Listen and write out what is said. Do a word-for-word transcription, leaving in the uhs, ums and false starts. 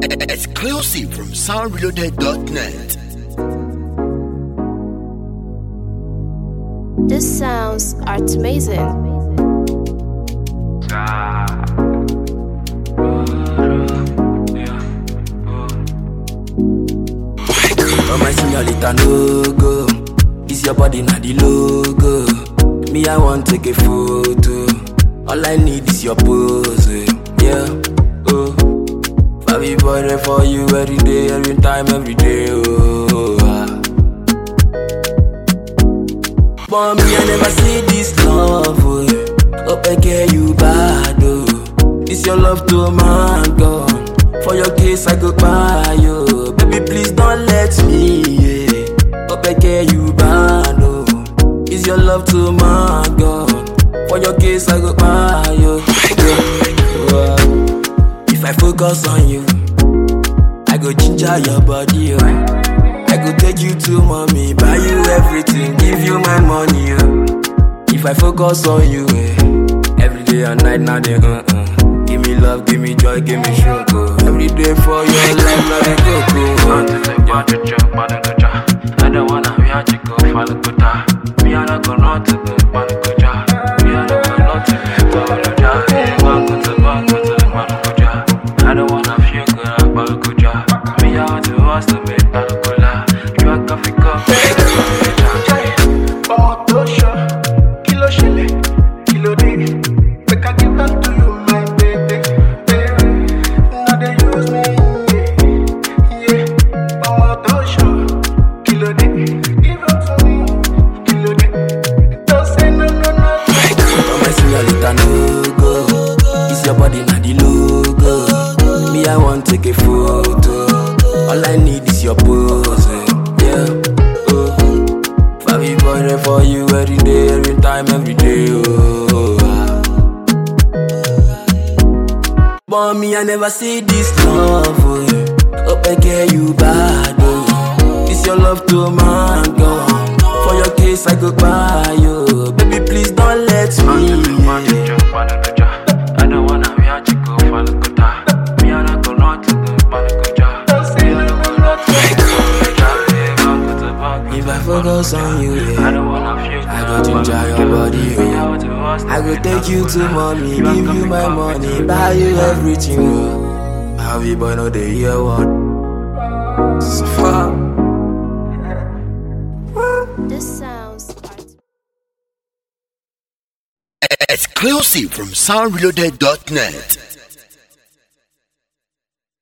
Exclusive from sound reloaded dot net. This sounds art amazing. Oh my señorita, no go. It's your body, not the logo. Me, I want to take a photo. All I need is your pose, yeah. Oh, I be there for you every day, every time, every day. Oh, ah. But me, I never see this love. Oh, hope I get you bad. Oh, it's your love to man gone. For your case, I go buy you. Baby, please don't let me. Yeah. Hope I get you bad. Oh, it's your love to man gone. For your case, I go buy you. Yeah. Oh, if I focus on you, I go ginger your body. Oh. I go take you to mommy, buy you everything, give you my money. Oh. If I focus on you, eh, every day and night, now they uh uh. Give me love, give me joy, give me sugar. Every day for your life, now they go cool. I don't wanna be a chico, follow good. Me, I don't go not to the Manakuja. Me, I don't go not to the Manakuja. I don't wanna feel good about Kuja. Me, I want to ask to make Manakuja. You are coffee cup. Kilo shele, kilo day. Make I give back to you, my baby. Baby, now they use me. Yeah, Pomodosho, kilo day. Give up to me, kilo day. Don't say no, no, no. Oh my señorita, no go. It's your body, not the logo. Me, I want to take a photo. All I need is your pose, yeah. Oh, I be there for you every day, every time, every day. Oh, ah. But me, I never see this love. Oh, hope I get you bad. Oh, it's your love to man gone. For your case, I go buy you. Baby, please don't let me. I don't wanna be a chico, follow good. Me, I don't go not to the Manakuja. If I focus on you, yeah, I go ginger your body. Yeah. I go take you to mommy, give you my money, buy you everything. Yeah. How we boy know they hear what? So far. This sounds art. Exclusive from sound reloaded dot net.